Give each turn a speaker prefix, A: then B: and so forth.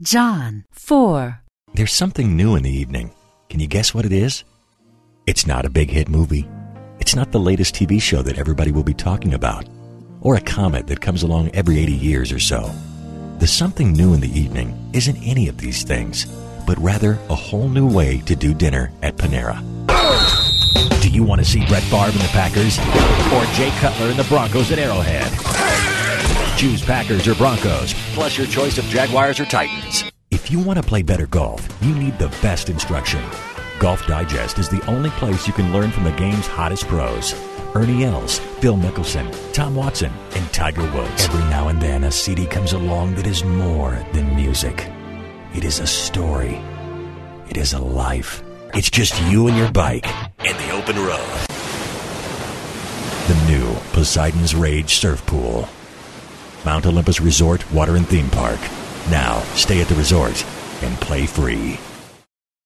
A: John 4.
B: There's something new in the evening. Can you guess what it is? It's not a big hit movie. It's not the latest TV show that everybody will be talking about, or a comet that comes along every 80 years or so. The something new in the evening isn't any of these things, but rather a whole new way to do dinner at Panera. Do you want to see Brett Favre and the Packers, or Jay Cutler and the Broncos at Arrowhead? Choose Packers or Broncos, plus your choice of Jaguars or Titans. If you want to play better golf, you need the best instruction. Golf Digest is the only place you can learn from the game's hottest pros. Ernie Els, Phil Mickelson, Tom Watson, and Tiger Woods. Every now and then, a CD comes along that is more than music. It is a story. It is a life. It's just you and your bike and the open road. The new Poseidon's Rage Surf Pool. Mount Olympus Resort, Water and Theme Park. Now, stay at the resort and play free.